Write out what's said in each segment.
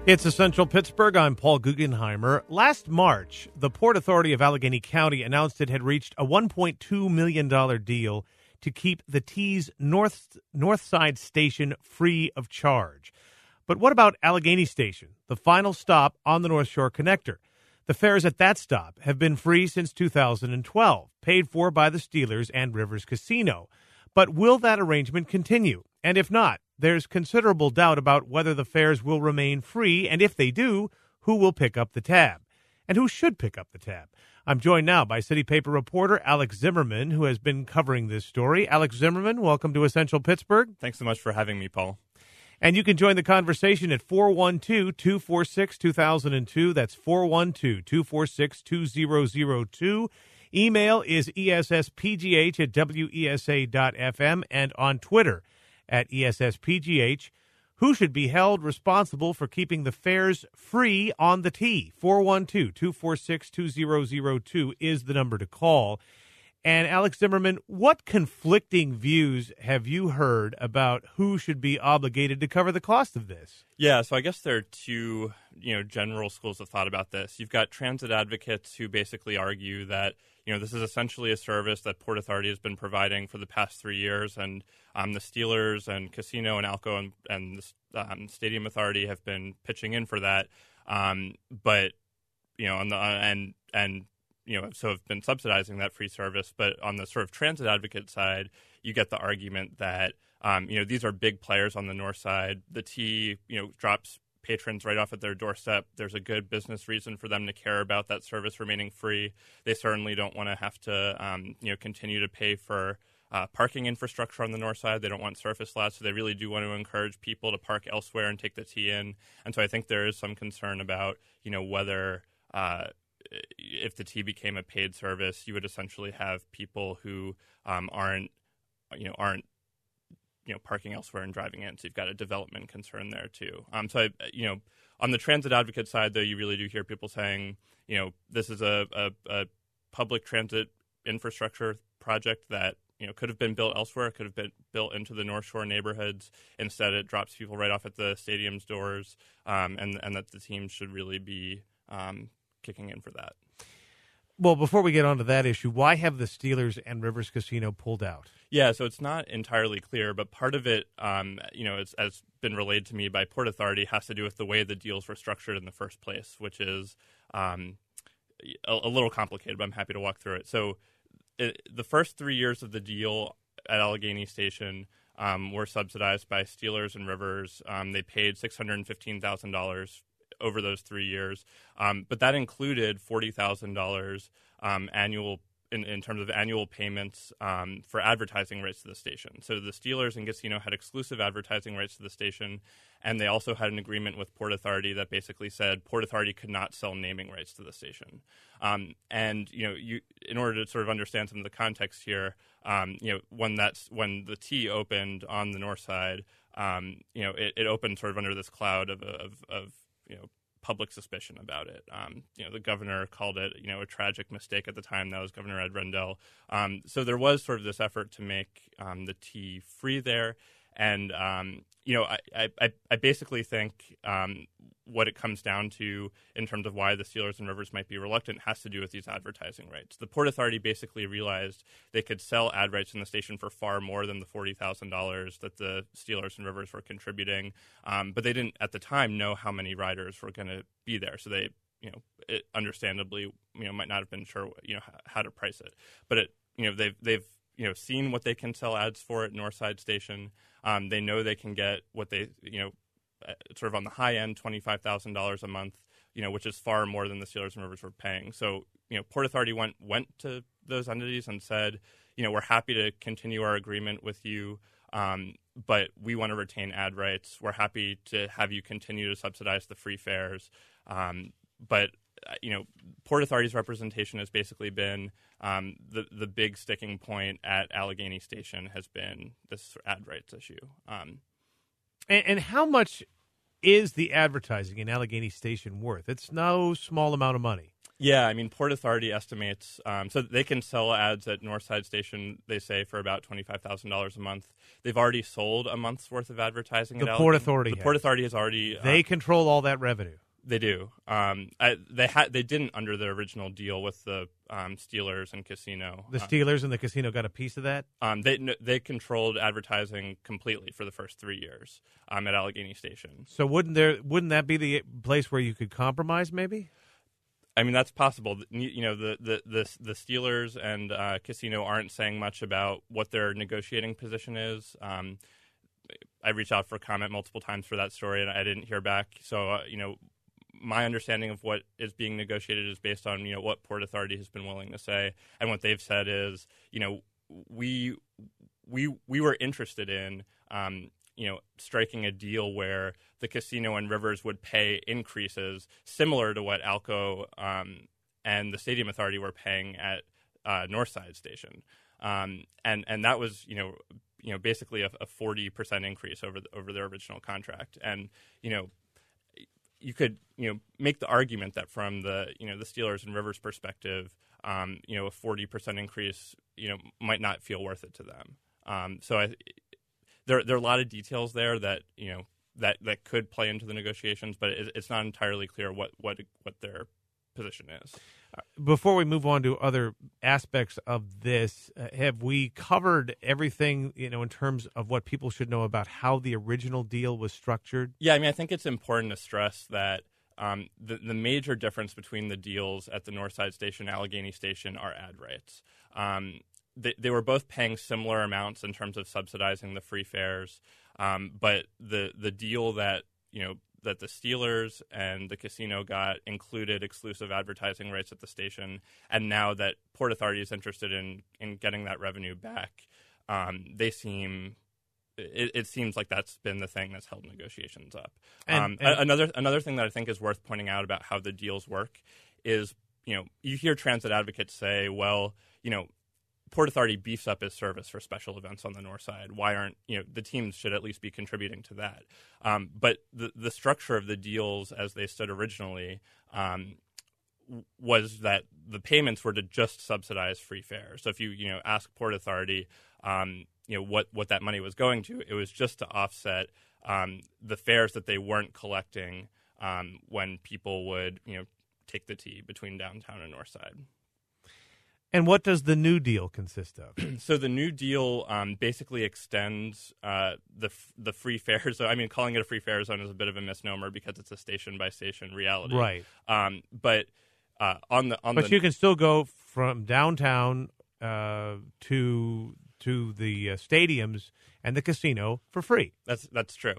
It's Essential Pittsburgh. I'm Paul Guggenheimer. Last March, the Port Authority of Allegheny County announced it had reached a $1.2 million deal to keep the T's North Side Station free of charge. But what about Allegheny Station, the final stop on the North Shore Connector? The fares at that stop have been free since 2012, paid for by the Steelers and Rivers Casino. But will that arrangement continue? And if not, there's considerable doubt about whether the fares will remain free, and if they do, who will pick up the tab? And who should pick up the tab? I'm joined now by City Paper reporter Alex Zimmerman, who has been covering this story. Alex Zimmerman, welcome to Essential Pittsburgh. Thanks so much for having me, Paul. And you can join the conversation at 412-246-2002. That's 412-246-2002. Email is esspgh@wesa.fm and on Twitter at ESSPGH. Who should be held responsible for keeping the fares free on the T? 412-246-2002 is the number to call. And Alex Zimmerman, what conflicting views have you heard about who should be obligated to cover the cost of this? Yeah, so I guess there are two, general schools of thought about this. You've got transit advocates who basically argue that, this is essentially a service that Port Authority has been providing for the past 3 years, and the Steelers and Casino and Alco and the Stadium Authority have been pitching in for that. But so have been subsidizing that free service. But on the sort of transit advocate side, you get the argument that, these are big players on the north side. The T, drops patrons right off at their doorstep. There's a good business reason for them to care about that service remaining free. They certainly don't want to have to, continue to pay for parking infrastructure on the north side. They don't want surface lots, so they really do want to encourage people to park elsewhere and take the T in. And so I think there is some concern about, whether if the T became a paid service, you would essentially have people who aren't parking elsewhere and driving in. So you've got a development concern there too. So on the transit advocate side, though, you really do hear people saying, this is a public transit infrastructure project that could have been built elsewhere, could have been built into the North Shore neighborhoods. Instead, it drops people right off at the stadium's doors, and that the team should really be kicking in for that. Well, before we get on to that issue, why have the Steelers and Rivers Casino pulled out? Yeah, so it's not entirely clear, but part of it, it's, as been relayed to me by Port Authority, has to do with the way the deals were structured in the first place, which is a little complicated, but I'm happy to walk through it. So the first 3 years of the deal at Allegheny Station were subsidized by Steelers and Rivers. They paid $615,000 over those 3 years, but that included $40,000 annual in terms of annual payments for advertising rights to the station. So the Steelers and Casino had exclusive advertising rights to the station, and they also had an agreement with Port Authority that basically said Port Authority could not sell naming rights to the station. In order to sort of understand some of the context here, when the T opened on the north side, it opened sort of under this cloud of public suspicion about it. The governor called it, a tragic mistake at the time. That was Governor Ed Rendell. So there was sort of this effort to make the T free there. And, I basically think what it comes down to in terms of why the Steelers and Rivers might be reluctant has to do with these advertising rights. The Port Authority basically realized they could sell ad rights in the station for far more than the $40,000 that the Steelers and Rivers were contributing, but they didn't at the time know how many riders were going to be there. So they, understandably, might not have been sure, how to price it. But they've seen what they can sell ads for at Northside Station. They know they can get what they, sort of on the high end, $25,000 a month, which is far more than the Steelers and Rivers were paying. So, Port Authority went to those entities and said, we're happy to continue our agreement with you, but we want to retain ad rights. We're happy to have you continue to subsidize the free fares. But Port Authority's representation has basically been the big sticking point at Allegheny Station has been this ad rights issue. And how much is the advertising in Allegheny Station worth? It's no small amount of money. Yeah, I mean, Port Authority estimates, so they can sell ads at Northside Station, they say, for about $25,000 a month. They've already sold a month's worth of advertising The at Port Allegheny. Authority The has. Port Authority has already... They control all that revenue. They do. They didn't under the original deal with the Steelers and Casino. The Steelers and the Casino got a piece of that? They controlled advertising completely for the first 3 years at Allegheny Station. So wouldn't that be the place where you could compromise, maybe? I mean, that's possible. You know, the Steelers and Casino aren't saying much about what their negotiating position is. I reached out for comment multiple times for that story, and I didn't hear back. So, you know, my understanding of what is being negotiated is based on, you know, what Port Authority has been willing to say. And what they've said is, you know, we were interested in, you know, striking a deal where the Casino and Rivers would pay increases similar to what Alco and the Stadium Authority were paying at Northside Station. And that was, you know, basically a 40% increase over their original contract. And, you know, you could, you know, make the argument that from the, you know, the Steelers and Rivers perspective, you know, a 40% increase, you know, might not feel worth it to them. So there are a lot of details there that, you know, that could play into the negotiations, but it's not entirely clear what their position is. Before we move on to other aspects of this, have we covered everything, you know, in terms of what people should know about how the original deal was structured? Yeah, I mean, I think it's important to stress that the major difference between the deals at the Northside Station and Allegheny Station are ad rates. They were both paying similar amounts in terms of subsidizing the free fares, but the deal that, you know, that the Steelers and the Casino got included exclusive advertising rights at the station, and now that Port Authority is interested in getting that revenue back, it seems like that's been the thing that's held negotiations up. Another thing that I think is worth pointing out about how the deals work is, you know, you hear transit advocates say, well, you know, Port Authority beefs up its service for special events on the north side. Why aren't, you know, the teams should at least be contributing to that? But the structure of the deals as they stood originally was that the payments were to just subsidize free fare. So if you know, ask Port Authority, you know, what that money was going to, it was just to offset the fares that they weren't collecting when people would, you know, take the T between downtown and north side. And what does the new deal consist of? So the new deal basically extends the free fare zone. I mean, calling it a free fare zone is a bit of a misnomer because it's a station-by-station reality. Right. But you can still go from downtown to the stadiums and the casino for free. That's true.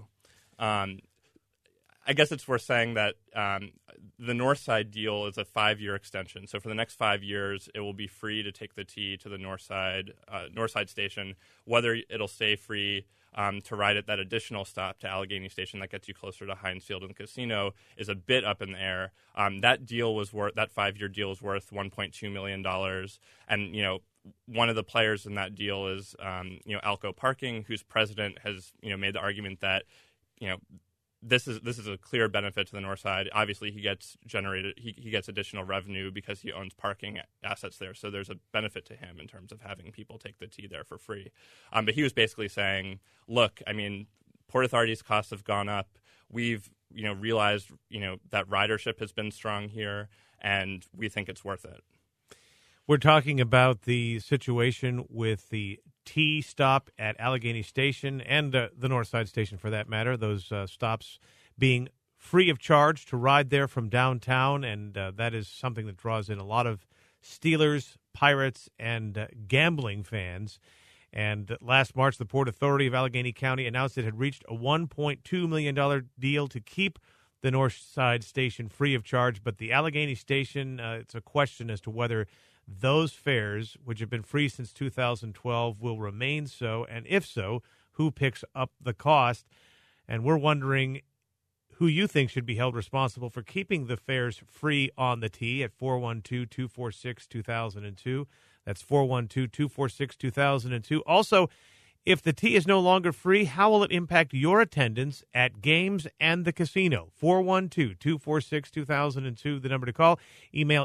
I guess it's worth saying that the Northside deal is a 5-year extension. So for the next 5 years, it will be free to take the T to the Northside Station. Whether it'll stay free to ride at that additional stop to Allegheny Station that gets you closer to Heinz Field and the casino is a bit up in the air. That 5-year deal is worth $1.2 million. And, you know, one of the players in that deal is, you know, Alco Parking, whose president has, you know, made the argument that, you know, this is a clear benefit to the north side. Obviously, he gets additional revenue because he owns parking assets there. So there's a benefit to him in terms of having people take the T there for free. But he was basically saying, look, I mean, Port Authority's costs have gone up. We've, you know, realized, you know, that ridership has been strong here, and we think it's worth it. We're talking about the situation with the T stop at Allegheny Station and the Northside Station, for that matter, those stops being free of charge to ride there from downtown, and that is something that draws in a lot of Steelers, Pirates, and gambling fans. And last March, the Port Authority of Allegheny County announced it had reached a $1.2 million deal to keep the Northside Station free of charge, but the Allegheny Station, it's a question as to whether those fares, which have been free since 2012, will remain so, and if so, who picks up the cost? And we're wondering who you think should be held responsible for keeping the fares free on the T at 412-246-2002. That's 412-246-2002. Also, If the tee is no longer free, how will it impact your attendance at games and the casino? 412-246-2002, the number to call. Email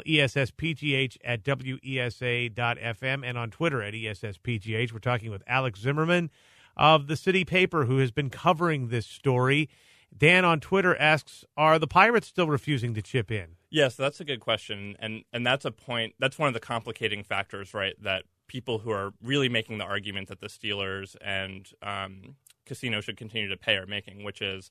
esspgh@wesa.fm and on Twitter at esspgh. We're talking with Alex Zimmerman of the City Paper, who has been covering this story. Dan on Twitter asks, are the Pirates still refusing to chip in? Yes, that's a good question. And that's a point. That's one of the complicating factors, right, that people who are really making the argument that the Steelers and casino should continue to pay are making, which is,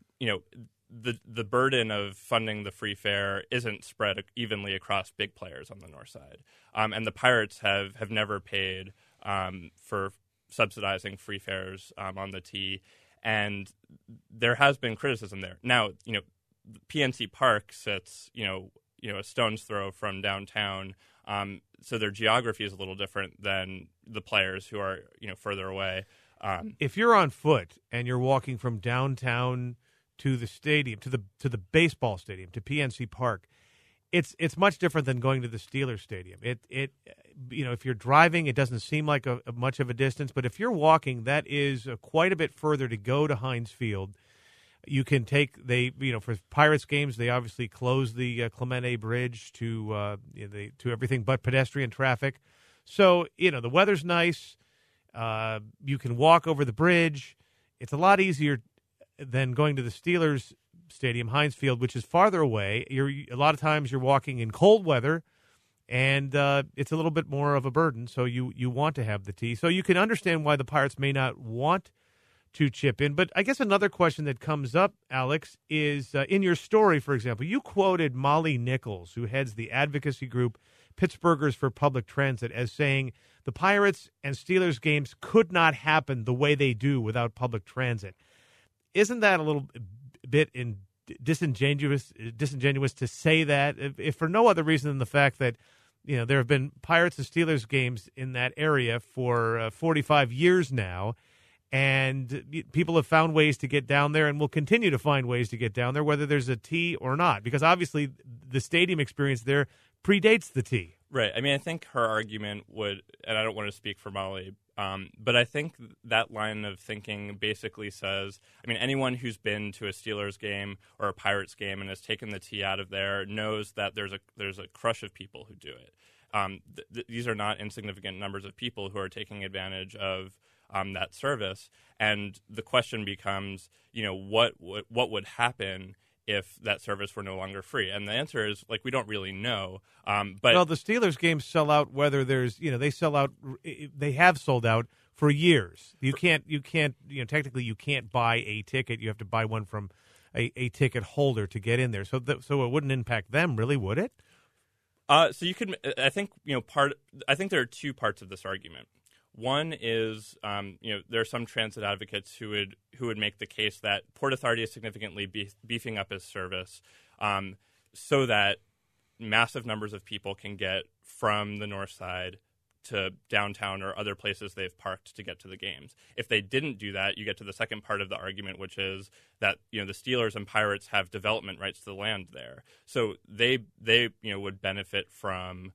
the burden of funding the free fare isn't spread evenly across big players on the north side. And the Pirates have never paid for subsidizing free fares on the tee. And there has been criticism there. Now, PNC Park sits, a stone's throw from downtown. So their geography is a little different than the players who are, further away. If you're on foot and you're walking from downtown to the stadium, to the baseball stadium, to PNC Park, it's much different than going to the Steelers stadium. If you're driving, it doesn't seem like a much of a distance, but if you're walking, that is quite a bit further to go to Heinz Field. You can for Pirates games, they obviously close the Clemente Bridge to everything but pedestrian traffic. So, the weather's nice. You can walk over the bridge. It's a lot easier than going to the Steelers stadium, Heinz Field, which is farther away. A lot of times you're walking in cold weather, and it's a little bit more of a burden. So you want to have the tee. So you can understand why the Pirates may not want to chip in. But I guess another question that comes up, Alex, is in your story, for example, you quoted Molly Nichols, who heads the advocacy group Pittsburghers for Public Transit, as saying the Pirates and Steelers games could not happen the way they do without public transit. Isn't that a little bit disingenuous to say that, if for no other reason than the fact that there have been Pirates and Steelers games in that area for 45 years now, and people have found ways to get down there and will continue to find ways to get down there, whether there's a tee or not, because obviously the stadium experience there predates the tee. Right. I mean, I think her argument would, and I don't want to speak for Molly, but I think that line of thinking basically says, anyone who's been to a Steelers game or a Pirates game and has taken the tee out of there knows that there's a crush of people who do it. These are not insignificant numbers of people who are taking advantage of that service, and the question becomes, what would happen if that service were no longer free? And the answer is, we don't really know. But the Steelers games sell out whether there's, they sell out. They have sold out for years. You can't, technically you can't buy a ticket. You have to buy one from a ticket holder to get in there. So so it wouldn't impact them, really, would it? So you could, I think, I think there are two parts of this argument. One is, there are some transit advocates who would make the case that Port Authority is significantly beefing up its service so that massive numbers of people can get from the north side to downtown or other places they've parked to get to the games. If they didn't do that, you get to the second part of the argument, which is that the Steelers and Pirates have development rights to the land there, so they would benefit from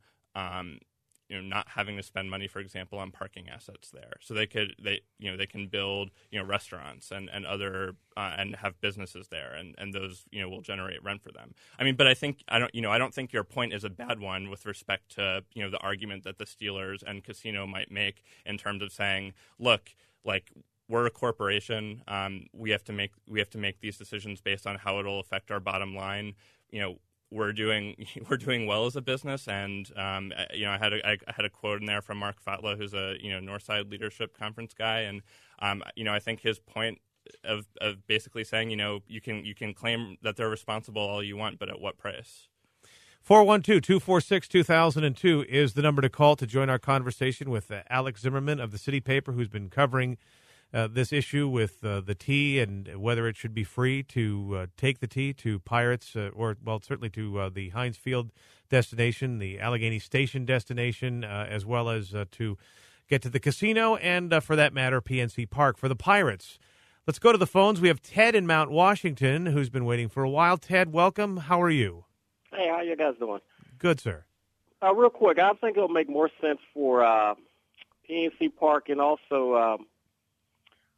not having to spend money, for example, on parking assets there. So they can build restaurants and other and have businesses there, and those will generate rent for them. But I don't think your point is a bad one with respect to the argument that the Steelers and casino might make in terms of saying, look, we're a corporation. We have to make these decisions based on how it'll affect our bottom line. We're doing well as a business, and I had a quote in there from Mark Fatla, who's a Northside Leadership Conference guy, and I think his point of basically saying you can claim that they're responsible all you want, but at what price? 412-246-2002 is the number to call to join our conversation with Alex Zimmerman of the City Paper, who's been covering this issue with the tee and whether it should be free to take the tee to Pirates certainly to the Heinz Field destination, the Allegheny Station destination, as well as to get to the casino and, for that matter, PNC Park for the Pirates. Let's go to the phones. We have Ted in Mount Washington, who's been waiting for a while. Ted, welcome. How are you? Hey, how you guys doing? Good, sir. Real quick, I think it'll make more sense for PNC Park and also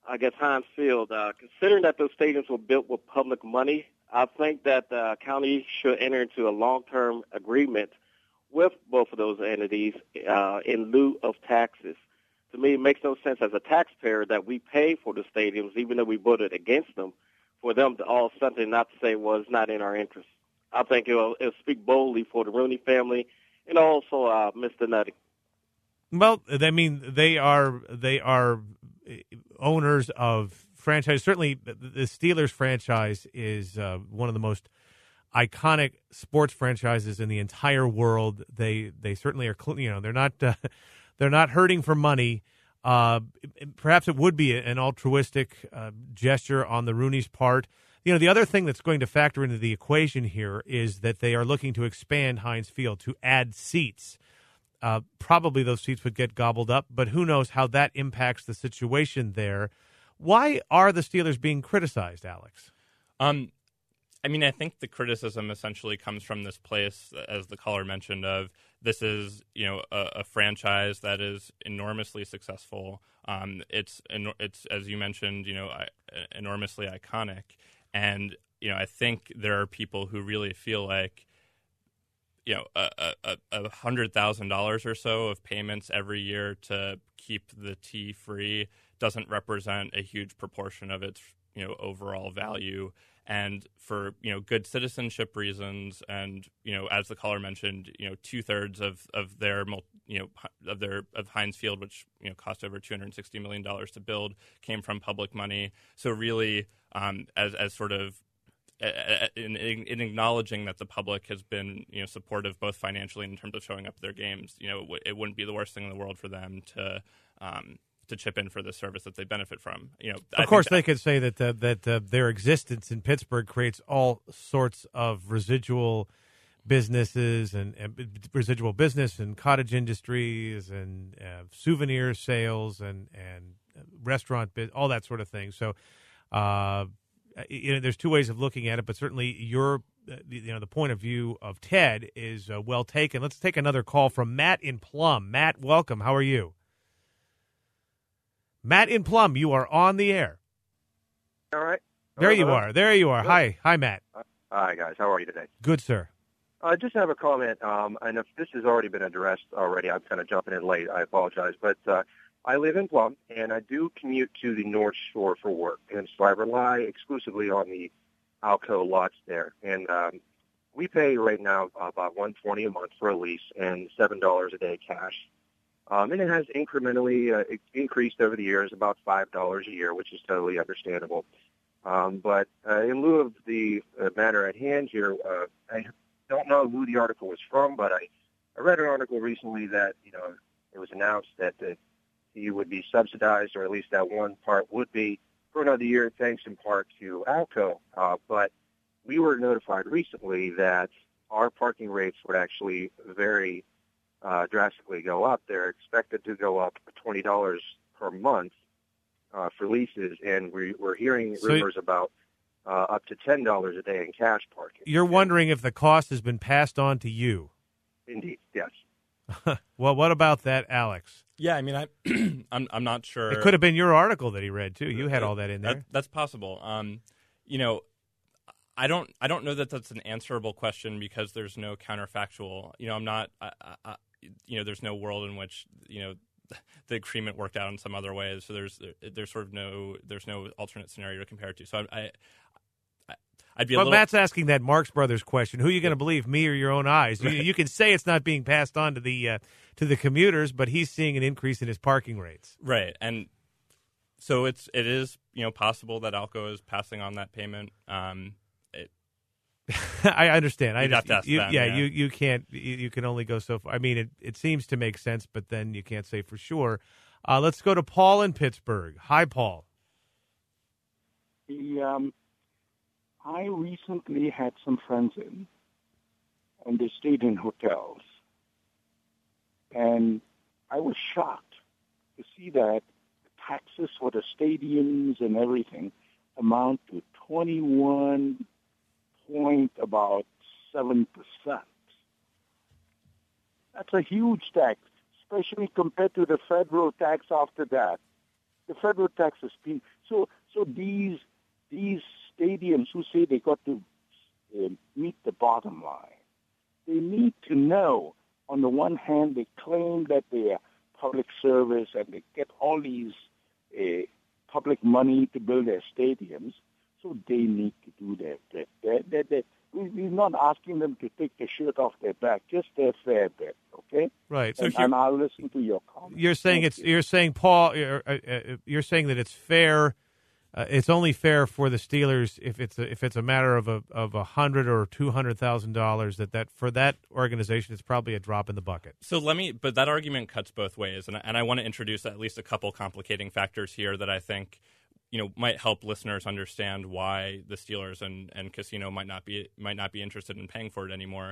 Heinz Field. Considering that those stadiums were built with public money, I think that the county should enter into a long-term agreement with both of those entities in lieu of taxes. To me, it makes no sense as a taxpayer that we pay for the stadiums, even though we voted against them, for them to all of a sudden not to say, well, it's not in our interest. I think it'll speak boldly for the Rooney family and also Mr. Nutting. Well, I mean, they are owners of franchise. Certainly, the Steelers franchise is one of the most iconic sports franchises in the entire world. They certainly are. They're not hurting for money. Perhaps it would be an altruistic gesture on the Rooney's part. The other thing that's going to factor into the equation here is that they are looking to expand Heinz Field to add seats. Probably those seats would get gobbled up, but who knows how that impacts the situation there. Why are the Steelers being criticized, Alex? I think the criticism essentially comes from this place, as the caller mentioned, of this is, a franchise that is enormously successful. It's as you mentioned, enormously iconic. And, I think there are people who really feel like, $100,000 or so of payments every year to keep the tea free doesn't represent a huge proportion of its, overall value. And for, good citizenship reasons, and, as the caller mentioned, 2/3 of Heinz Field, which, cost over $260 million to build, came from public money. So really, as sort of in acknowledging that the public has been, supportive both financially and in terms of showing up at their games, it wouldn't be the worst thing in the world for them to chip in for the service that they benefit from. Of course, they could say that their existence in Pittsburgh creates all sorts of residual businesses and residual business and cottage industries and souvenir sales and restaurant all that sort of thing. So, there's two ways of looking at it, but certainly the point of view of Ted is well taken. Let's take another call from Matt in Plum. Matt, welcome. How are you? Matt in Plum, you are on the air. All right. There you are. Good. Hi, Matt. Hi, guys. How are you today? Good, sir. I just have a comment, and if this has already been addressed already, I'm kind of jumping in late. I apologize. But I live in Plum, and I do commute to the North Shore for work, and so I rely exclusively on the Alco lots there. And we pay right now about $120 a month for a lease and $7 a day cash. And it has incrementally increased over the years, about $5 a year, which is totally understandable. But in lieu of the matter at hand here, I don't know who the article was from, but I read an article recently that, it was announced that he would be subsidized, or at least that one part would be, for another year, thanks in part to Alco. But we were notified recently that our parking rates would actually very drastically go up. They're expected to go up $20 per month for leases, and we're hearing rumors about up to $10 a day in cash parking. You're wondering if the cost has been passed on to you? Indeed, yes. Well, what about that, Alex? Yeah, I'm not sure. It could have been your article that he read too. You had all that in there. That's possible. I don't know that that's an answerable question because there's no counterfactual. I'm not. There's no world in which the agreement worked out in some other way. So there's sort of no alternate scenario to compare it to. So I'd be. But Matt's asking that Marx Brothers question: who are you going to believe, me or your own eyes? Right. You can say it's not being passed on to the commuters, but he's seeing an increase in his parking rates. Right, and so it is possible that Alco is passing on that payment. I understand. You'd have to ask them, you can't. You can only go so far. I mean, it seems to make sense, but then you can't say for sure. Let's go to Paul in Pittsburgh. Hi, Paul. I recently had some friends in, and they stayed in hotels, and I was shocked to see that the taxes for the stadiums and everything amount to 21 point about 7%. That's a huge tax, especially compared to the federal tax after that. The federal tax is being so these stadiums who say they got to meet the bottom line, they need to know. On the one hand, they claim that they are public service and they get all these public money to build their stadiums, so they need to do their bit. We're not asking them to take the shirt off their back, just their fair bit, okay? Right. So and I'll listen to your comments. You're saying Paul. You're saying that it's fair. It's only fair for the Steelers if it's a matter of $100,000 or $200,000. That for that organization, it's probably a drop in the bucket. So but that argument cuts both ways, and I want to introduce at least a couple complicating factors here that I think might help listeners understand why the Steelers and Casino might not be interested in paying for it anymore.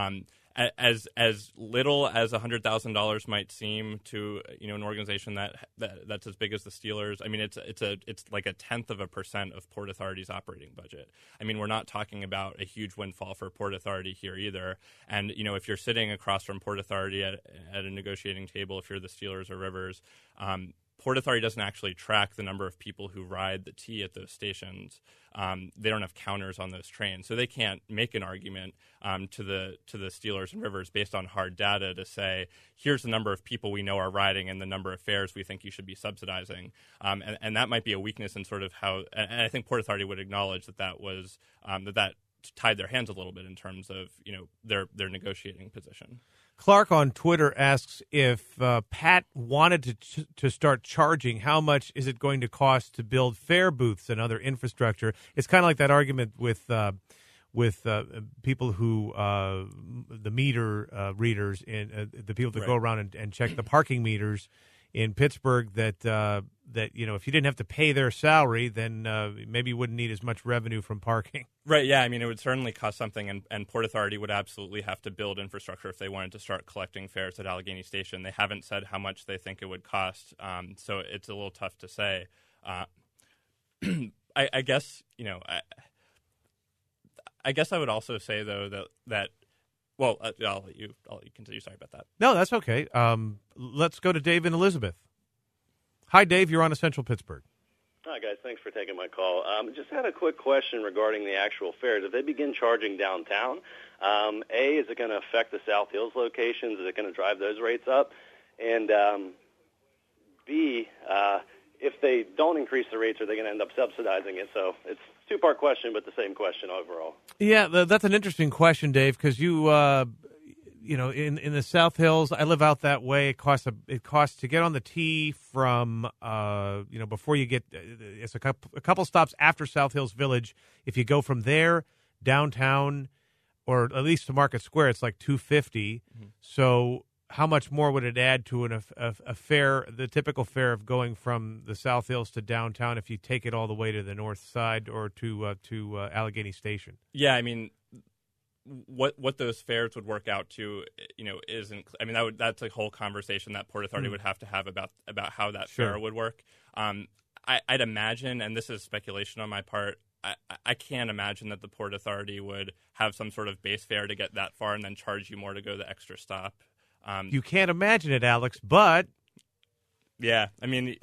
As little as $100,000 might seem to an organization that's as big as the Steelers, I mean it's like 0.1% of Port Authority's operating budget. I mean, we're not talking about a huge windfall for Port Authority here either. And if you're sitting across from Port Authority at a negotiating table, if you're the Steelers or Rivers, Port Authority doesn't actually track the number of people who ride the T at those stations. They don't have counters on those trains, so they can't make an argument to the Steelers and Rivers based on hard data to say, here's the number of people we know are riding and the number of fares we think you should be subsidizing. And that might be a weakness in sort of how, and I think Port Authority would acknowledge that was that tied their hands a little bit in terms of their negotiating position. Clark on Twitter asks if Pat wanted to start charging, how much is it going to cost to build fare booths and other infrastructure? It's kind of like that argument with people who the meter readers and the people that go around and check the parking meters in Pittsburgh that if you didn't have to pay their salary, then maybe you wouldn't need as much revenue from parking. Right, yeah. I mean, it would certainly cost something, and Port Authority would absolutely have to build infrastructure if they wanted to start collecting fares at Allegheny Station. They haven't said how much they think it would cost, so it's a little tough to say. I guess, I guess I would also say, though, that well, I'll let you continue. Sorry about that. No, that's okay. Let's go to Dave and Elizabeth. Hi, Dave. You're on Essential Pittsburgh. Hi, guys. Thanks for taking my call. Just had a quick question regarding the actual fares. If they begin charging downtown, A, is it going to affect the South Hills locations? Is it going to drive those rates up? And B, if they don't increase the rates, are they going to end up subsidizing it? So it's a two-part question, but the same question overall. Yeah, that's an interesting question, Dave, because you in the South Hills, I live out that way. It costs to get on the T from before you get it's a couple stops after South Hills Village. If you go from there downtown, or at least to Market Square, it's like $250. Mm-hmm. So how much more would it add to a fare, the typical fare of going from the South Hills to downtown, if you take it all the way to the north side or to Allegheny Station? Yeah, I mean, what those fares would work out to, isn't. I mean, that's a whole conversation that Port Authority would have to have about how that fare would work. I'd imagine, and this is speculation on my part, I can't imagine that the Port Authority would have some sort of base fare to get that far and then charge you more to go the extra stop. You can't imagine it, Alex, but yeah, I mean,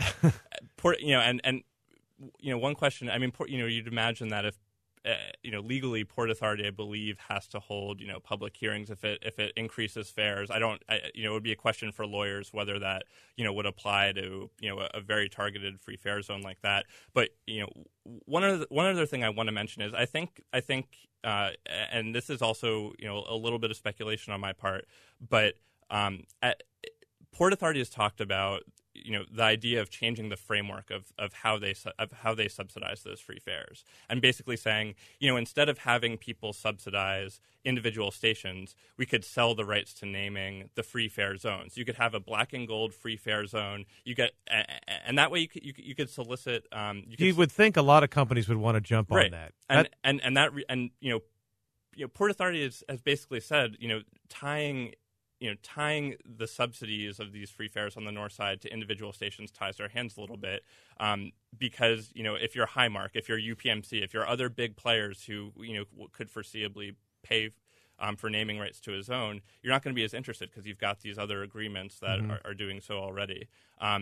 one question. I mean, you'd imagine that if legally, Port Authority, I believe, has to hold public hearings if it increases fares. It would be a question for lawyers whether that would apply to a very targeted free fare zone like that. But one other thing I want to mention is I think and this is also a little bit of speculation on my part, but Port Authority has talked about the idea of changing the framework of how they subsidize those free fares, and basically saying instead of having people subsidize individual stations, we could sell the rights to naming the free fare zones. You could have a black and gold free fare zone. And that way you could solicit. You would think a lot of companies would want to jump on that. And Port Authority has basically said tying the subsidies of these free fares on the north side to individual stations ties their hands a little bit, because if you're Highmark, if you're UPMC, if you're other big players who could foreseeably pay for naming rights to a zone, you're not going to be as interested because you've got these other agreements that are doing so already.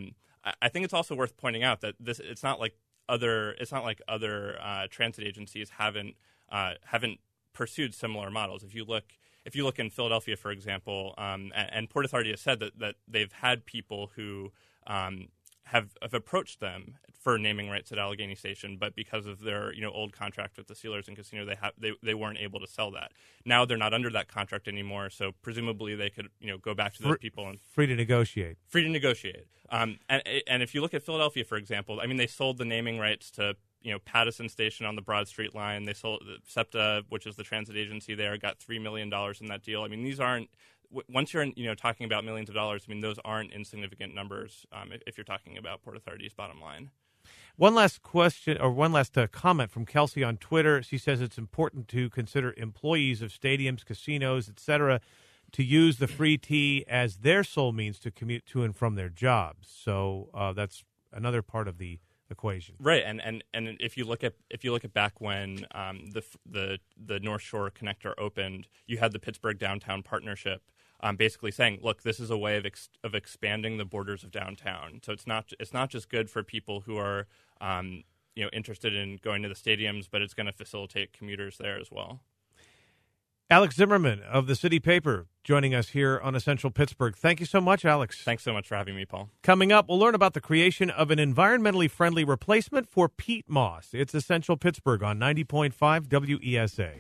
I think it's also worth pointing out that it's not like other transit agencies haven't pursued similar models. If you look in Philadelphia, for example, and Port Authority has said that they've had people who have approached them for naming rights at Allegheny Station, but because of their old contract with the Steelers and Casino, they weren't able to sell that. Now they're not under that contract anymore, so presumably they could go back to those people and free to negotiate. And if you look at Philadelphia, for example, I mean, they sold the naming rights to Pattison Station on the Broad Street line. They sold SEPTA, which is the transit agency there, got $3 million in that deal. I mean, these aren't. Once you're talking about millions of dollars, I mean, those aren't insignificant numbers if you're talking about Port Authority's bottom line. One last question, or one last comment from Kelsey on Twitter. She says it's important to consider employees of stadiums, casinos, etc., to use the free tea as their sole means to commute to and from their jobs. So that's another part of the equation, right? And if you look at back when the North Shore Connector opened, you had the Pittsburgh Downtown Partnership. Basically saying, look, this is a way of expanding the borders of downtown. So it's not just good for people who are interested in going to the stadiums, but it's going to facilitate commuters there as well. Alex Zimmerman of the City Paper joining us here on Essential Pittsburgh. Thank you so much, Alex. Thanks so much for having me, Paul. Coming up, we'll learn about the creation of an environmentally friendly replacement for peat moss. It's Essential Pittsburgh on 90.5 WESA.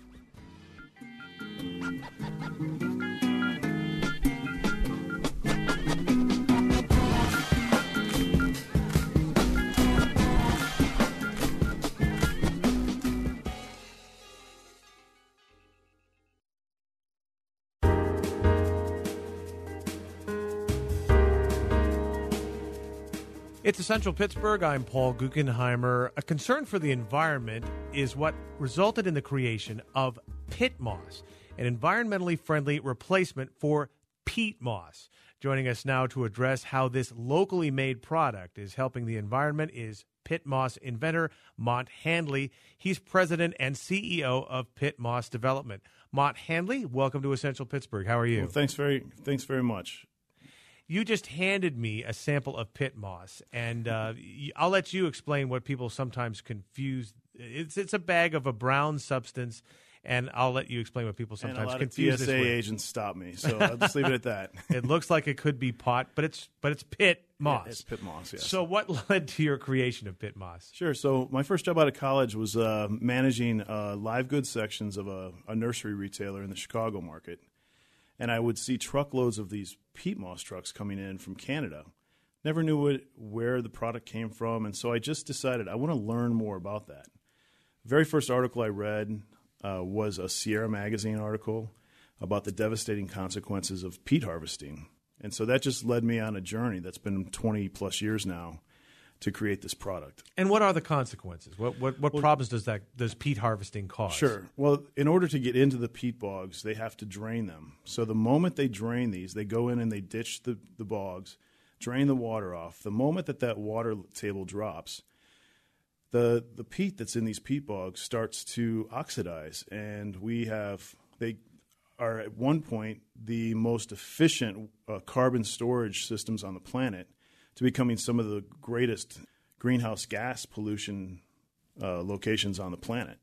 It's Essential Pittsburgh. I'm Paul Guggenheimer. A concern for the environment is what resulted in the creation of pit moss, an environmentally friendly replacement for peat moss. Joining us now to address how this locally made product is helping the environment is pit moss inventor Mont Handley. He's president and CEO of Pit Moss Development. Mont Handley, welcome to Essential Pittsburgh. How are you? Well, thanks very much. You just handed me a sample of pit moss, and I'll let you explain what people sometimes confuse. It's a bag of a brown substance, and I'll let you explain what people sometimes confuse this with. And a lot of TSA agents stop me, so I'll just leave it at that. It looks like it could be pot, but it's pit moss. Yeah, it's pit moss, yes. So what led to your creation of pit moss? Sure. So my first job out of college was managing live goods sections of a nursery retailer in the Chicago market. And I would see truckloads of these peat moss trucks coming in from Canada. Never knew where the product came from, and so I just decided I want to learn more about that. Very first article I read was a Sierra Magazine article about the devastating consequences of peat harvesting. And so that just led me on a journey that's been 20-plus years now to create this product. And what are the consequences? What problems does peat harvesting cause? Sure. Well, in order to get into the peat bogs, they have to drain them. So the moment they drain these, they go in and they ditch the bogs, drain the water off. The moment that water table drops, the peat that's in these peat bogs starts to oxidize. And they are at one point the most efficient carbon storage systems on the planet, to becoming some of the greatest greenhouse gas pollution locations on the planet.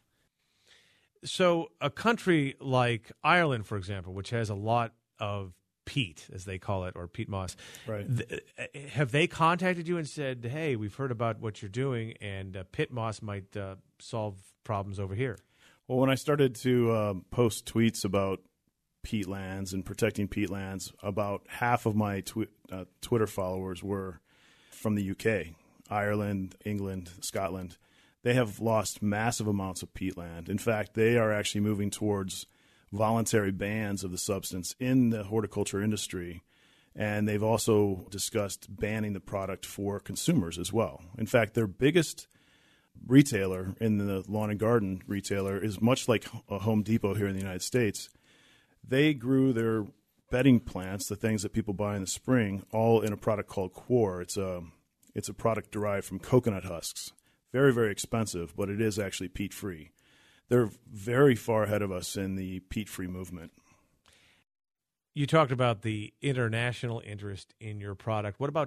So a country like Ireland, for example, which has a lot of peat, as they call it, or peat moss, right? Have they contacted you and said, hey, we've heard about what you're doing, and pit moss might solve problems over here? Well, when I started to post tweets about peatlands and protecting peatlands, about half of my Twitter followers were from the UK, Ireland, England, Scotland. They have lost massive amounts of peatland. In fact, they are actually moving towards voluntary bans of the substance in the horticulture industry, and they've also discussed banning the product for consumers as well. In fact, their biggest retailer in the lawn and garden retailer is much like a Home Depot here in the United States. They grew their bedding plants, the things that people buy in the spring, all in a product called Quor. It's a product derived from coconut husks. Very, very expensive, but it is actually peat-free. They're very far ahead of us in the peat-free movement. You talked about the international interest in your product. What about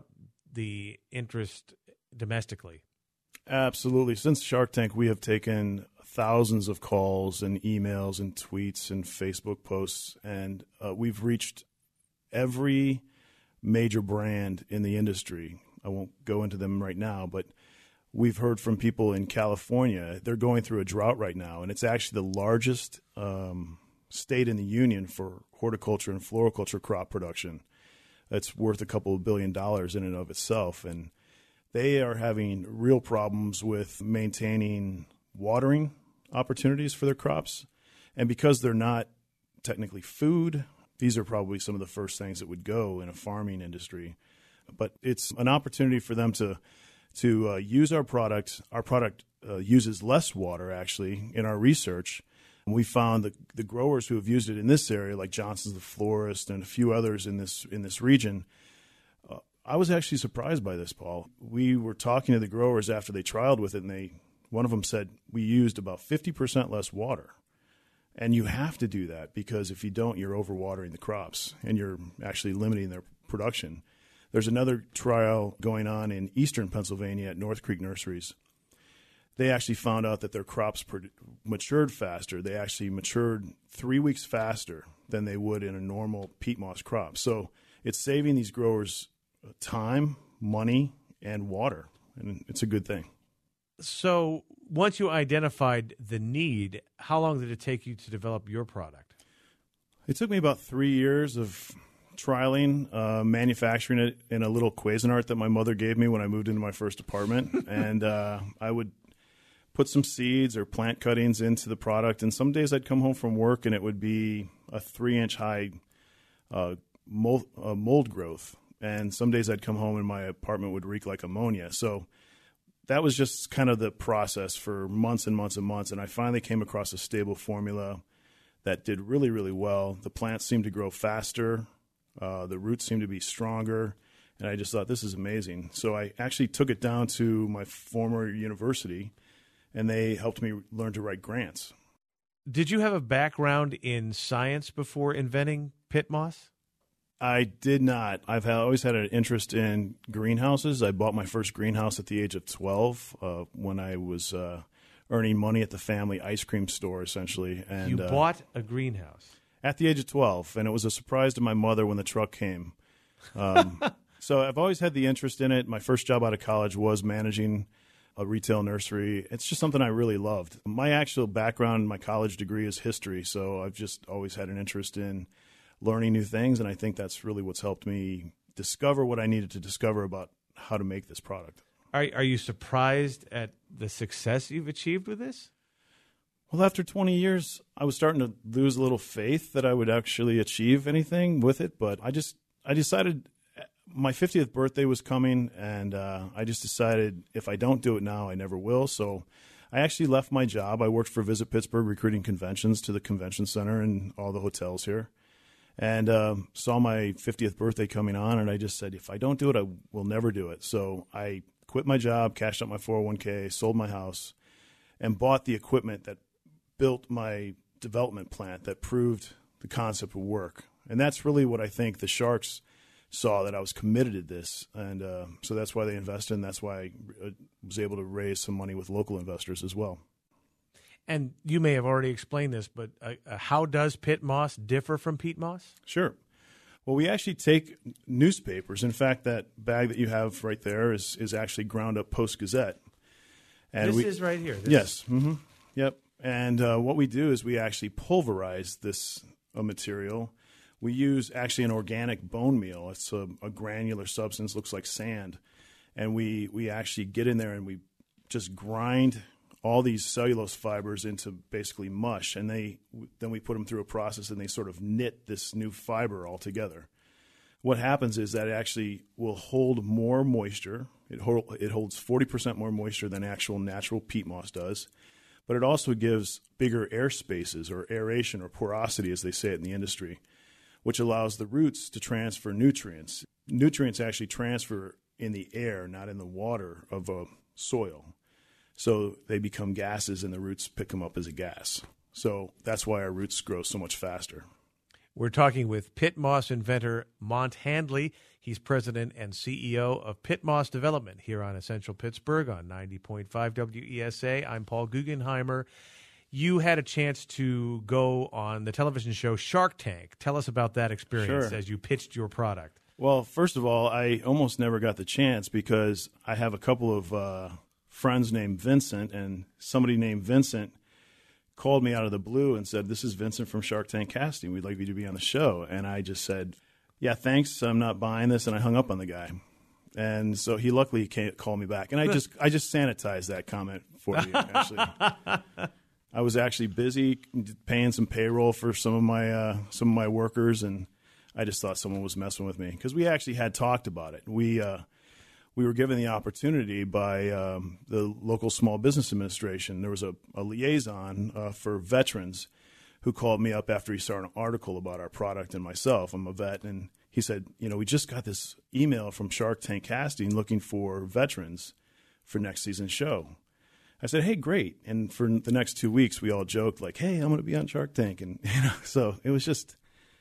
the interest domestically? Absolutely. Since Shark Tank, we have taken thousands of calls and emails and tweets and Facebook posts, and we've reached every major brand in the industry. I won't go into them right now, but we've heard from people in California. They're going through a drought right now, and it's actually the largest state in the union for horticulture and floriculture crop production. That's worth a couple of $1 billion in and of itself, and they are having real problems with maintaining watering opportunities for their crops. And because they're not technically food, these are probably some of the first things that would go in a farming industry. But it's an opportunity for them to use our product. Our product uses less water, actually, in our research. And we found that the growers who have used it in this area, like Johnson's the Florist and a few others in this region, I was actually surprised by this, Paul. We were talking to the growers after they trialed with it, and one of them said, we used about 50% less water. And you have to do that because if you don't, you're overwatering the crops and you're actually limiting their production. There's another trial going on in eastern Pennsylvania at North Creek Nurseries. They actually found out that their crops matured faster. They actually matured 3 weeks faster than they would in a normal peat moss crop. So it's saving these growers time, money, and water, and it's a good thing. So once you identified the need, how long did it take you to develop your product? It took me about 3 years of trialing, manufacturing it in a little Cuisinart that my mother gave me when I moved into my first apartment. And I would put some seeds or plant cuttings into the product. And some days I'd come home from work and it would be a 3-inch high mold growth. And some days I'd come home and my apartment would reek like ammonia. So that was just kind of the process for months and months and months. And I finally came across a stable formula that did really, really well. The plants seemed to grow faster. The roots seemed to be stronger. And I just thought, this is amazing. So I actually took it down to my former university, and they helped me learn to write grants. Did you have a background in science before inventing pit moss? I did not. I've always had an interest in greenhouses. I bought my first greenhouse at the age of 12 when I was earning money at the family ice cream store, essentially. And you bought a greenhouse? At the age of 12, and it was a surprise to my mother when the truck came. So I've always had the interest in it. My first job out of college was managing a retail nursery. It's just something I really loved. My actual background, my college degree is history, so I've just always had an interest in learning new things, and I think that's really what's helped me discover what I needed to discover about how to make this product. Are you surprised at the success you've achieved with this? Well, after 20 years, I was starting to lose a little faith that I would actually achieve anything with it, but I decided my 50th birthday was coming, and I just decided if I don't do it now, I never will. So I actually left my job. I worked for Visit Pittsburgh, recruiting conventions to the convention center and all the hotels here. And saw my 50th birthday coming on, and I just said, if I don't do it, I will never do it. So I quit my job, cashed out my 401k, sold my house, and bought the equipment that built my development plant that proved the concept would work. And that's really what I think the Sharks saw, that I was committed to this. And so that's why they invested, and that's why I was able to raise some money with local investors as well. And you may have already explained this, but how does pit moss differ from peat moss? Sure. Well, we actually take newspapers. In fact, that bag that you have right there is actually ground up Post-Gazette. And this is right here. Yes. Mm-hmm. Yep. And what we do is we actually pulverize this material. We use actually an organic bone meal. It's a granular substance, looks like sand. And we actually get in there and we just grind all these cellulose fibers into basically mush, and then we put them through a process, and they sort of knit this new fiber all together. What happens is that it actually will hold more moisture. It holds 40% more moisture than actual natural peat moss does, but it also gives bigger air spaces, or aeration, or porosity, as they say it in the industry, which allows the roots to transfer nutrients. Nutrients actually transfer in the air, not in the water of a soil. So they become gases, and the roots pick them up as a gas. So that's why our roots grow so much faster. We're talking with pit moss inventor Mont Handley. He's president and CEO of Pitmoss Development here on Essential Pittsburgh on 90.5 WESA. I'm Paul Guggenheimer. You had a chance to go on the television show Shark Tank. Tell us about that experience as you pitched your product. Well, first of all, I almost never got the chance because I have a couple of friends named Vincent, and somebody named Vincent called me out of the blue and said, "This is Vincent from Shark Tank Casting. We'd like you to be on the show." And I just said, "Yeah, thanks. I'm not buying this," and I hung up on the guy. And so he luckily called me back, and I just sanitized that comment for you. Actually, I was actually busy paying some payroll for some of my workers, and I just thought someone was messing with me because we actually had talked about it. We were given the opportunity by the local Small Business Administration. There was a liaison for veterans who called me up after he saw an article about our product and myself. I'm a vet, and he said, we just got this email from Shark Tank Casting looking for veterans for next season's show. I said, "Hey, great." And for the next 2 weeks, we all joked like, "Hey, I'm going to be on Shark Tank." And so it was just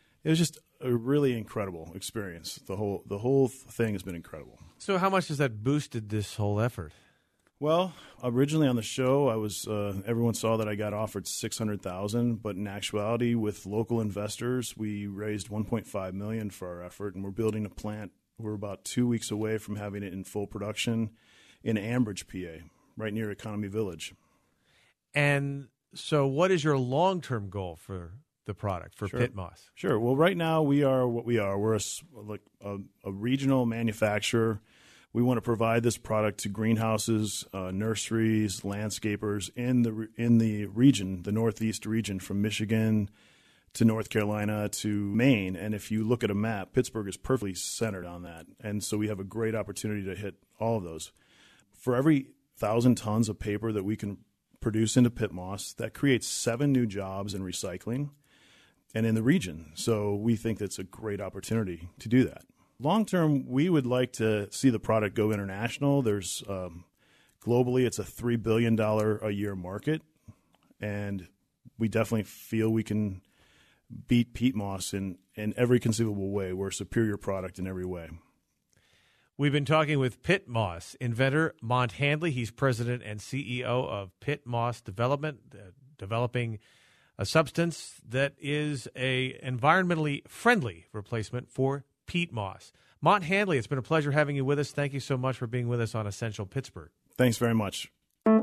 a really incredible experience. The whole thing has been incredible. So how much has that boosted this whole effort? Well, originally on the show, I was everyone saw that I got offered $600,000, but in actuality, with local investors, we raised $1.5 million for our effort, and we're building a plant. We're about 2 weeks away from having it in full production in Ambridge, PA, right near Economy Village. And so, what is your long-term goal for the product for Pitmoss? Sure. Well, right now we are what we are. We're a regional manufacturer. We want to provide this product to greenhouses, nurseries, landscapers in the region, the Northeast region, from Michigan to North Carolina to Maine. And if you look at a map, Pittsburgh is perfectly centered on that. And so we have a great opportunity to hit all of those. For every 1,000 tons of paper that we can produce into Pitmoss, that creates 7 new jobs in recycling and in the region. So we think that's a great opportunity to do that. Long term, we would like to see the product go international. There's globally, it's a $3 billion a year market, and we definitely feel we can beat Pitmoss in every conceivable way. We're a superior product in every way. We've been talking with Pitmoss inventor Mont Handley. He's president and CEO of Pitmoss Development, developing a substance that is a environmentally friendly replacement for peat moss. Mont Handley, it's been a pleasure having you with us. Thank you so much for being with us on Essential Pittsburgh. Thanks very much.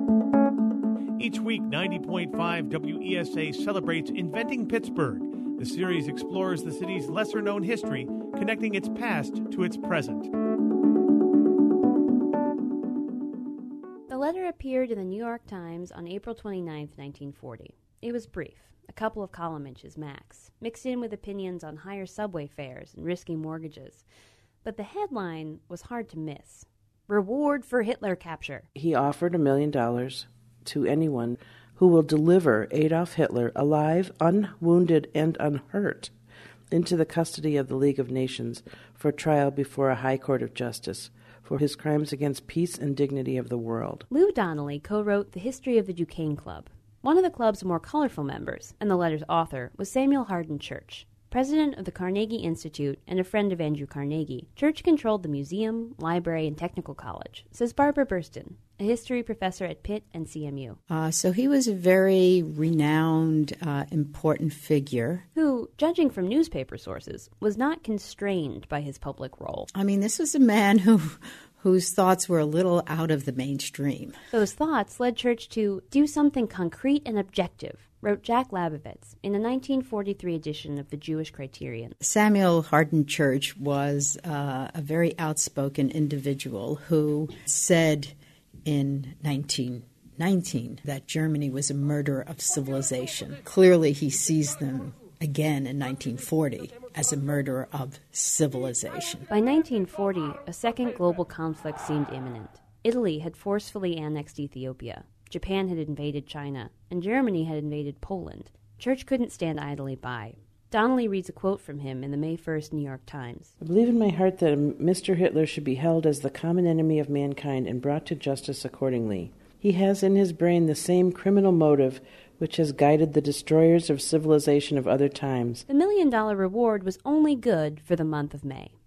Each week, 90.5 WESA celebrates Inventing Pittsburgh. The series explores the city's lesser-known history, connecting its past to its present. The letter appeared in the New York Times on April 29, 1940. It was brief, a couple of column inches max, mixed in with opinions on higher subway fares and risky mortgages. But the headline was hard to miss. Reward for Hitler capture. He offered $1 million to anyone who will deliver Adolf Hitler alive, unwounded, and unhurt into the custody of the League of Nations for trial before a high court of justice for his crimes against peace and dignity of the world. Lou Donnelly co-wrote The History of the Duquesne Club. One of the club's more colorful members, and the letter's author, was Samuel Hardin Church. President of the Carnegie Institute and a friend of Andrew Carnegie, Church controlled the museum, library, and technical college, says Barbara Burston, a history professor at Pitt and CMU. So he was a very renowned, important figure. Who, judging from newspaper sources, was not constrained by his public role. I mean, this was a man whose thoughts were a little out of the mainstream. Those thoughts led Church to do something concrete and objective, wrote Jack Labovitz in a 1943 edition of the Jewish Criterion. Samuel Hardin Church was a very outspoken individual who said in 1919 that Germany was a murderer of civilization. Clearly, he sees them again in 1940 as a murderer of civilization. By 1940, a second global conflict seemed imminent. Italy had forcefully annexed Ethiopia. Japan had invaded China, and Germany had invaded Poland. Church couldn't stand idly by. Donnelly reads a quote from him in the May 1st New York Times. I believe in my heart that Mr. Hitler should be held as the common enemy of mankind and brought to justice accordingly. He has in his brain the same criminal motive which has guided the destroyers of civilization of other times. The $1 million reward was only good for the month of May.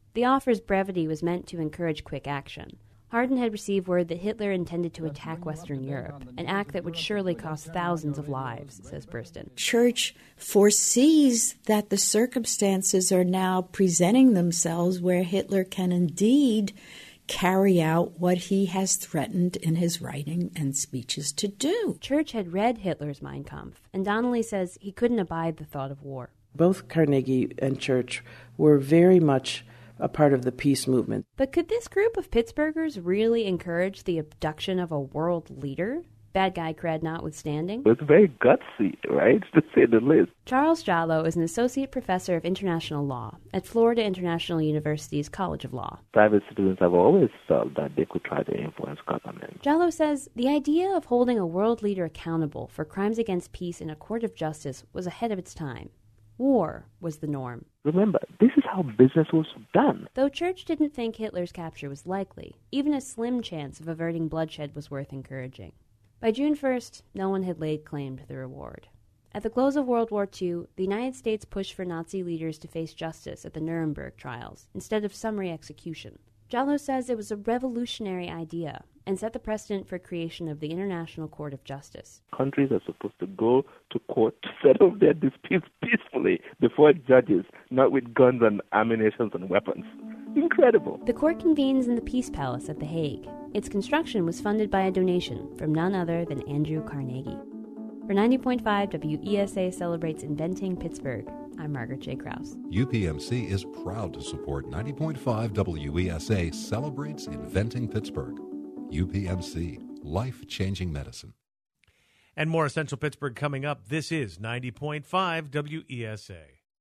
The offer's brevity was meant to encourage quick action. Hardin had received word that Hitler intended to attack Western Europe, an act that would surely cost thousands of lives, says Burston. Church foresees that the circumstances are now presenting themselves where Hitler can indeed carry out what he has threatened in his writing and speeches to do. Church had read Hitler's Mein Kampf, and Donnelly says he couldn't abide the thought of war. Both Carnegie and Church were very much a part of the peace movement. But could this group of Pittsburghers really encourage the abduction of a world leader? Bad guy cred notwithstanding. It's very gutsy, right, to say the least. Charles Jallow is an associate professor of international law at Florida International University's College of Law. Private citizens have always felt that they could try to influence government. Jallow says the idea of holding a world leader accountable for crimes against peace in a court of justice was ahead of its time. War was the norm. Remember, this is how business was done. Though Church didn't think Hitler's capture was likely, even a slim chance of averting bloodshed was worth encouraging. By June 1st, no one had laid claim to the reward. At the close of World War II, the United States pushed for Nazi leaders to face justice at the Nuremberg trials instead of summary execution. Jallow says it was a revolutionary idea and set the precedent for creation of the International Court of Justice. Countries are supposed to go to court to settle their disputes peacefully before judges, not with guns and ammunition and weapons. Incredible. The court convenes in the Peace Palace at The Hague. Its construction was funded by a donation from none other than Andrew Carnegie. For 90.5 WESA Celebrates Inventing Pittsburgh, I'm Margaret J. Krause. UPMC is proud to support 90.5 WESA Celebrates Inventing Pittsburgh. UPMC, life-changing medicine. And more Essential Pittsburgh coming up. This is 90.5 WESA.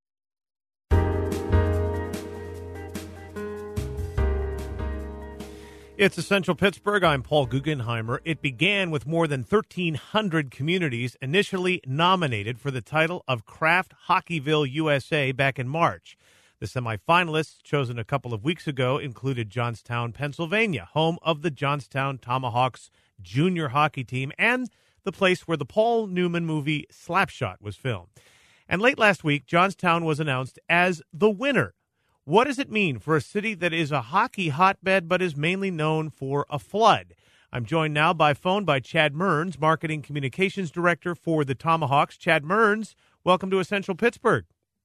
It's Essential Pittsburgh. I'm Paul Guggenheimer. It began with more than 1,300 communities initially nominated for the title of Kraft Hockeyville, USA back in March. The semifinalists, chosen a couple of weeks ago, included Johnstown, Pennsylvania, home of the Johnstown Tomahawks junior hockey team and the place where the Paul Newman movie Slapshot was filmed. And late last week, Johnstown was announced as the winner. What does it mean for a city that is a hockey hotbed but is mainly known for a flood? I'm joined now by phone by Chad Mearns, Marketing Communications Director for the Tomahawks. Chad Mearns, welcome to Essential Pittsburgh.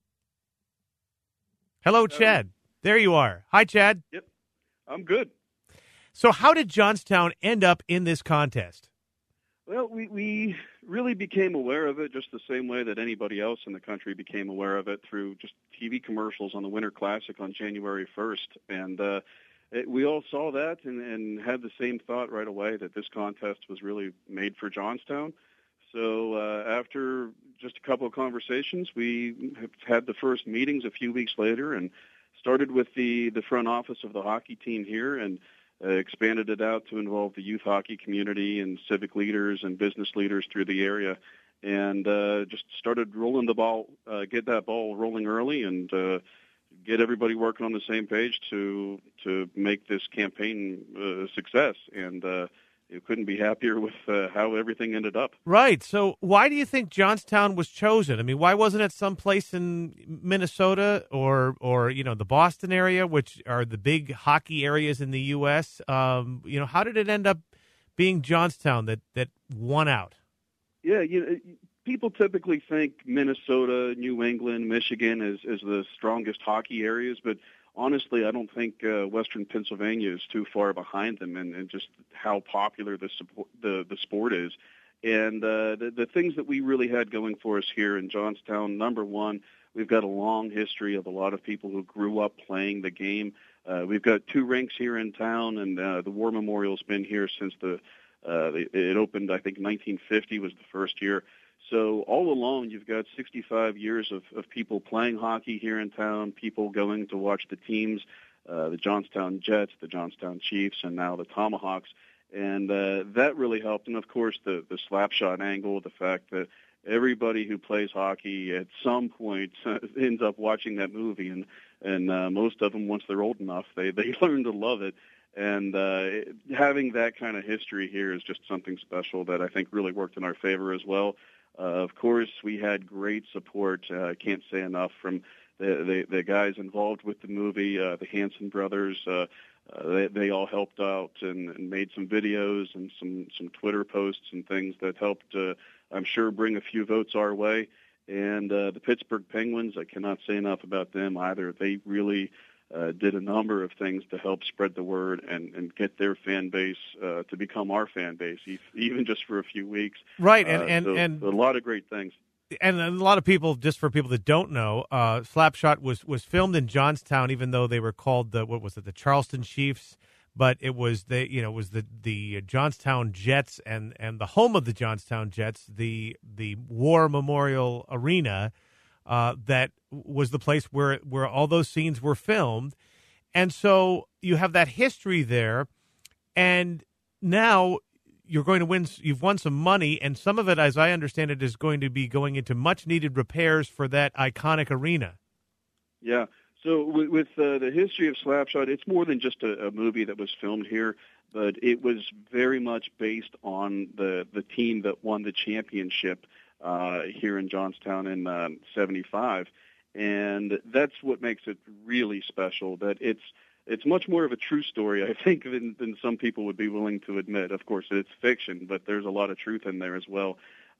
Hello, Chad. There you are. Hi, Chad. Yep, I'm good. So how did Johnstown end up in this contest? Well, we really became aware of it just the same way that anybody else in the country became aware of it through just TV commercials on the Winter Classic on January 1st. And we all saw that and had the same thought right away that this contest was really made for Johnstown. So after just a couple of conversations, we have had the first meetings a few weeks later and started with the front office of the hockey team here and expanded it out to involve the youth hockey community and civic leaders and business leaders through the area, and just started rolling the ball, get that ball rolling early, and get everybody working on the same page to make this campaign a success. And you couldn't be happier with how everything ended up. Right. So why do you think Johnstown was chosen? I mean, why wasn't it someplace in Minnesota or the Boston area, which are the big hockey areas in the U.S.? How did it end up being Johnstown that won out? Yeah, people typically think Minnesota, New England, Michigan is the strongest hockey areas, but honestly, I don't think Western Pennsylvania is too far behind them, and just how popular the sport is. And the things that we really had going for us here in Johnstown, number one, we've got a long history of a lot of people who grew up playing the game. We've got 2 rinks here in town, and the War Memorial's been here since it opened, I think, 1950 was the first year. So all along, you've got 65 years of people playing hockey here in town, people going to watch the teams, the Johnstown Jets, the Johnstown Chiefs, and now the Tomahawks. And that really helped. And, of course, the slapshot angle, the fact that everybody who plays hockey at some point ends up watching that movie. And most of them, once they're old enough, they learn to love it. And having that kind of history here is just something special that I think really worked in our favor as well. Of course, we had great support, I can't say enough, from the guys involved with the movie, the Hanson brothers, they all helped out and made some videos and some Twitter posts and things that helped, I'm sure, bring a few votes our way. And the Pittsburgh Penguins, I cannot say enough about them either. They really did a number of things to help spread the word and get their fan base to become our fan base, even just for a few weeks. Right, so a lot of great things. And a lot of people, just for people that don't know, Slapshot was filmed in Johnstown, even though they were called the Charleston Chiefs, but it was the Johnstown Jets and the home of the Johnstown Jets, the War Memorial Arena, that was the place where all those scenes were filmed. And so you have that history there, and now you're going to win. You've won some money, and some of it, as I understand it, is going to be going into much-needed repairs for that iconic arena. Yeah. So with the history of Slapshot, it's more than just a movie that was filmed here, but it was very much based on the team that won the championship here in Johnstown in '75, and that's what makes it really special. That it's much more of a true story, I think, than some people would be willing to admit. Of course, it's fiction, but there's a lot of truth in there as well.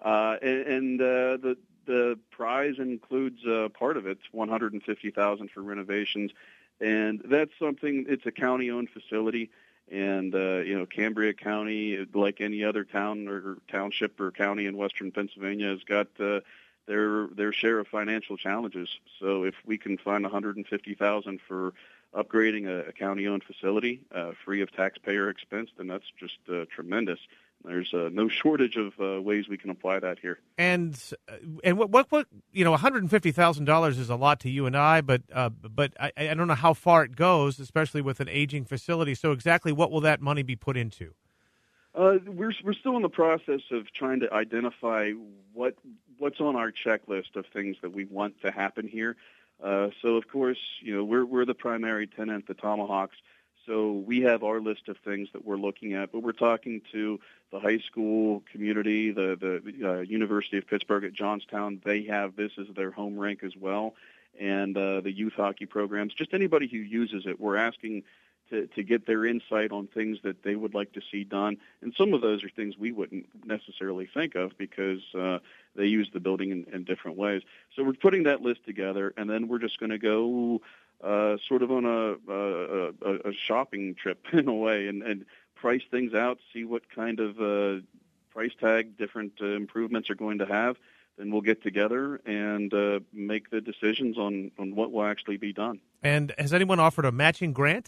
The prize includes part of it, $150,000 for renovations, and that's something. It's a county-owned facility, and Cambria County, like any other town or township or county in western Pennsylvania, has got their share of financial challenges. So if we can find $150,000 for upgrading a county-owned facility free of taxpayer expense, then that's just tremendous. There's no shortage of ways we can apply that here. And what $150,000 is a lot to you and I, but I don't know how far it goes, especially with an aging facility. So exactly what will that money be put into? We're still in the process of trying to identify what's on our checklist of things that we want to happen here. So of course, we're the primary tenant, the Tomahawks. So we have our list of things that we're looking at, but we're talking to the high school community, the University of Pittsburgh at Johnstown. They have this as their home rink as well, and the youth hockey programs. Just anybody who uses it, we're asking to get their insight on things that they would like to see done. And some of those are things we wouldn't necessarily think of because they use the building in different ways. So we're putting that list together, and then we're just going to go sort of on a shopping trip in a way and price things out, see what kind of price tag different improvements are going to have. Then we'll get together and make the decisions on what will actually be done. And has anyone offered a matching grant?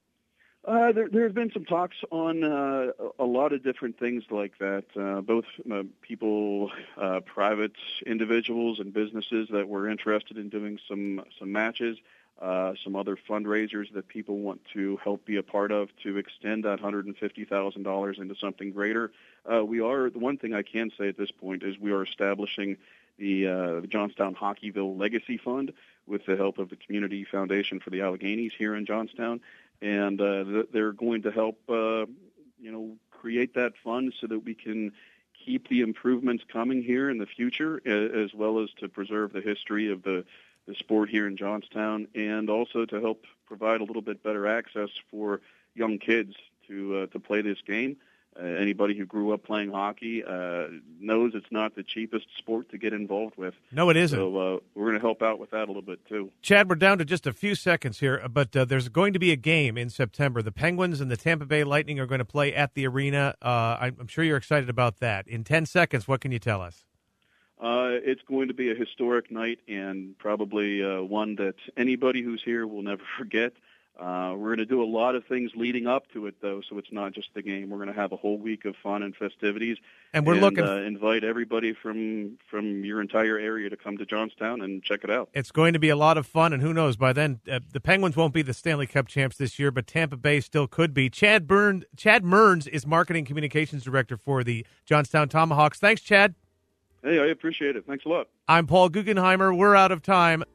There have been some talks on a lot of different things like that, both people, private individuals and businesses that were interested in doing some matches, some other fundraisers that people want to help be a part of to extend that $150,000 into something greater. The one thing I can say at this point is we are establishing the Johnstown Hockeyville Legacy Fund with the help of the Community Foundation for the Alleghenies here in Johnstown. And they're going to help, create that fund so that we can keep the improvements coming here in the future, as well as to preserve the history of the sport here in Johnstown, and also to help provide a little bit better access for young kids to play this game. Anybody who grew up playing hockey knows it's not the cheapest sport to get involved with. No, it isn't. So we're going to help out with that a little bit, too. Chad, we're down to just a few seconds here, but there's going to be a game in September. The Penguins and the Tampa Bay Lightning are going to play at the arena. I'm sure you're excited about that. In 10 seconds, what can you tell us? It's going to be a historic night and probably one that anybody who's here will never forget. We're going to do a lot of things leading up to it, though, so it's not just the game. We're going to have a whole week of fun and festivities, and we're looking invite everybody from your entire area to come to Johnstown and check it out. It's going to be a lot of fun, and who knows, by then the Penguins won't be the Stanley Cup champs this year, but Tampa Bay still could be. Chad Mearns is Marketing Communications Director for the Johnstown Tomahawks. Thanks, Chad. Hey, I appreciate it. Thanks a lot. I'm Paul Guggenheimer. We're out of time.